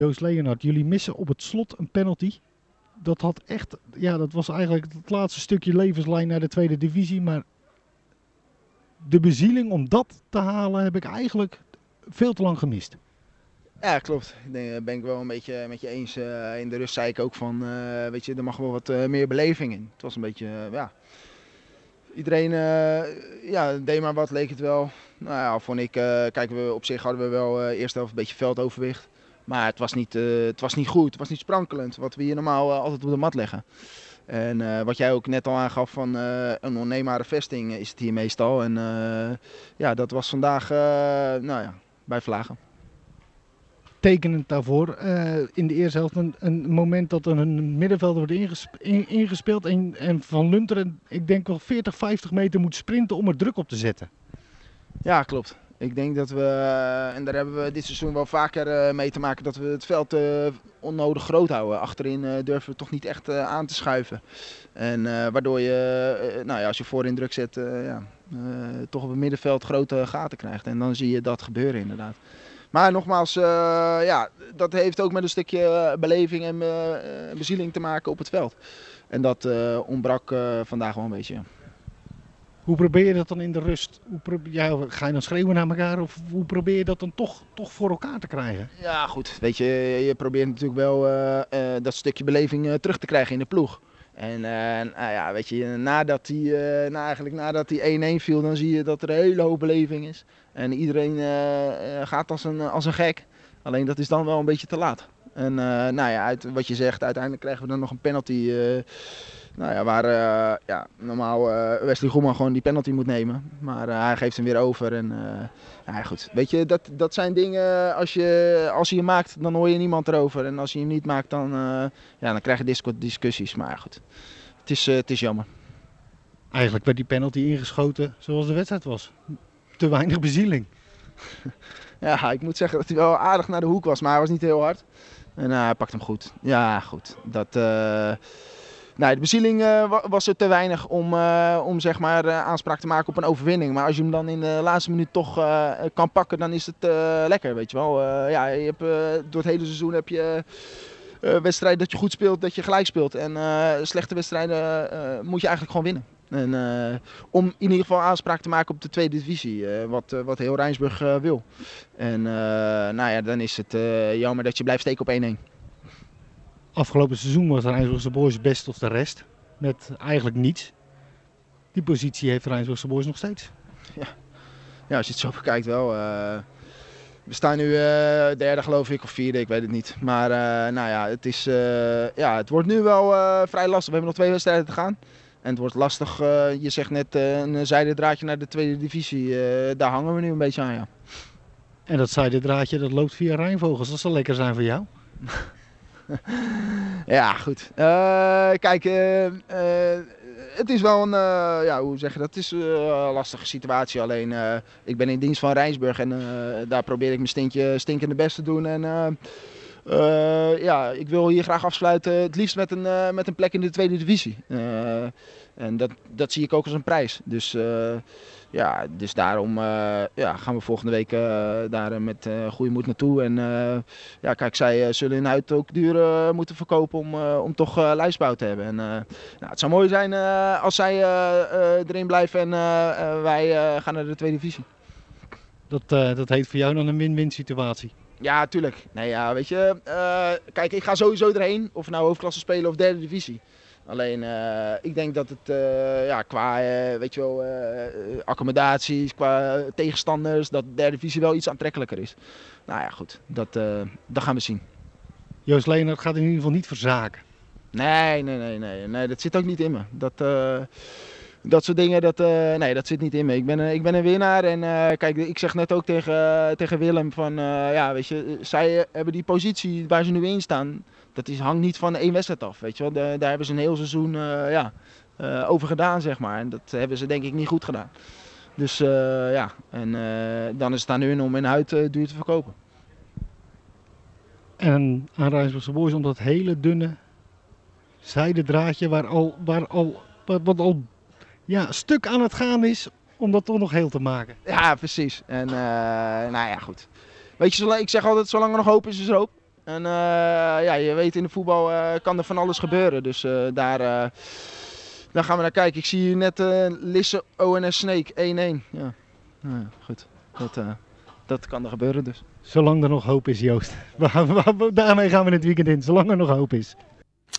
Joost Leonhard, jullie missen op het slot een penalty. Dat had echt, ja, dat was eigenlijk het laatste stukje levenslijn naar de tweede divisie. Maar de bezieling om dat te halen heb ik eigenlijk veel te lang gemist. Ja, klopt. Ik denk, ben ik wel een beetje met je eens. In de rust zei ik ook van, weet je, er mag wel wat meer beleving in. Het was een beetje, ja, iedereen ja, deed maar wat, leek het wel. Nou ja, vond ik, kijk, op zich hadden we wel eerst helft een beetje veldoverwicht. Maar het was niet goed, het was niet sprankelend, wat we hier normaal altijd op de mat leggen. En wat jij ook net al aangaf van een onneembare vesting is het hier meestal. En ja, dat was vandaag nou ja, bij vlagen. Tekenend daarvoor, in de eerste helft een moment dat er een middenvelder wordt ingespeeld en Van Lunteren, ik denk wel 40, 50 meter moet sprinten om er druk op te zetten. Ja, klopt. Ik denk dat we, en daar hebben we dit seizoen wel vaker mee te maken, dat we het veld onnodig groot houden. Achterin durven we toch niet echt aan te schuiven. En waardoor je, nou ja, als je voorin druk zet, ja, toch op het middenveld grote gaten krijgt. En dan zie je dat gebeuren inderdaad. Maar nogmaals, ja, dat heeft ook met een stukje beleving en bezieling te maken op het veld. En dat ontbrak vandaag wel een beetje. Hoe probeer je dat dan in de rust? Ga je dan schreeuwen naar elkaar of hoe probeer je dat dan toch voor elkaar te krijgen? Ja, goed. Weet je, je probeert natuurlijk wel dat stukje beleving terug te krijgen in de ploeg. En nou ja, weet je, nadat die 1-1 viel, dan zie je dat er een hele hoop beleving is. En iedereen gaat als een gek. Alleen dat is dan wel een beetje te laat. En nou ja, uit wat je zegt, uiteindelijk krijgen we dan nog een penalty. Nou ja, waar ja, normaal Wesley Goeman gewoon die penalty moet nemen. Maar hij geeft hem weer over. En ja, goed. Weet je, dat zijn dingen, als je je maakt, dan hoor je niemand erover. En als je hem niet maakt, dan, ja, dan krijg je discussies. Maar ja, goed. Het is jammer. Eigenlijk werd die penalty ingeschoten zoals de wedstrijd was. Te weinig bezieling. Ja, ik moet zeggen dat hij wel aardig naar de hoek was, maar hij was niet heel hard. En hij pakt hem goed. Ja, goed. Nou, de bezieling was er te weinig om zeg maar, aanspraak te maken op een overwinning. Maar als je hem dan in de laatste minuut toch kan pakken, dan is het lekker, weet je wel. Ja, je hebt, door het hele seizoen heb je wedstrijden dat je goed speelt, dat je gelijk speelt. En slechte wedstrijden moet je eigenlijk gewoon winnen. En, om in ieder geval aanspraak te maken op de tweede divisie, wat heel Rijnsburg wil. En nou ja, dan is het jammer dat je blijft steken op 1-1. Afgelopen seizoen was Rijnsburgse Boys best of de rest. Met eigenlijk niets. Die positie heeft Rijnsburgse Boys nog steeds. Ja, als je het zo bekijkt wel. We staan nu derde geloof ik, of vierde, ik weet het niet. Maar nou ja, ja, het wordt nu wel vrij lastig. We hebben nog 2 wedstrijden te gaan. En het wordt lastig, je zegt net een zijden draadje naar de tweede divisie. Daar hangen we nu een beetje aan, ja. En dat zijden draadje dat loopt via Rijnvogels. Dat zal lekker zijn voor jou. Ja, goed. Kijk, het is wel een, ja, hoe zeg je dat? Het is een lastige situatie. Alleen, ik ben in dienst van Rijnsburg en daar probeer ik mijn stinkende best te doen. En ja, ik wil hier graag afsluiten, het liefst met een plek in de tweede divisie. En dat zie ik ook als een prijs. Dus ja, dus daarom ja, gaan we volgende week daar met goede moed naartoe. En ja, kijk, zij zullen hun huid ook duur moeten verkopen om toch lijfsbouw te hebben. En nou, het zou mooi zijn als zij erin blijven en wij gaan naar de tweede divisie. Dat heet voor jou dan een win-win situatie. Ja, tuurlijk. Nee, ja, weet je, kijk, ik ga sowieso erheen, of we nou hoofdklasse spelen of derde divisie. Alleen, ik denk dat het ja, qua weet je wel, accommodaties, qua tegenstanders, dat de derde divisie wel iets aantrekkelijker is. Nou ja, goed, dat gaan we zien. Joost Leonhard gaat in ieder geval niet verzaken. Nee, dat zit ook niet in me. Dat soort dingen, nee, dat zit niet in me. Ik ben een winnaar en kijk, ik zeg net ook tegen Willem van, ja, weet je, zij hebben die positie waar ze nu in staan, hangt niet van 1 wedstrijd af, weet je wel. Daar hebben ze een heel seizoen ja, over gedaan, zeg maar. En dat hebben ze denk ik niet goed gedaan. Dus ja, en dan is het aan hun om hun huid duur te verkopen. En aan Rijnsburgse Boys om dat hele dunne zijden draadje wat al ja, stuk aan het gaan is om dat toch nog heel te maken. Ja, precies. En nou ja, goed. Weet je, ik zeg altijd, zolang er nog hoop is, is er hoop. En ja, je weet in de voetbal kan er van alles gebeuren. Dus daar gaan we naar kijken. Ik zie hier net Lisse ONS Sneek 1-1. Ja. Nou ja, goed. Dat kan er gebeuren dus. Zolang er nog hoop is, Joost. Daarmee gaan we het weekend in, zolang er nog hoop is.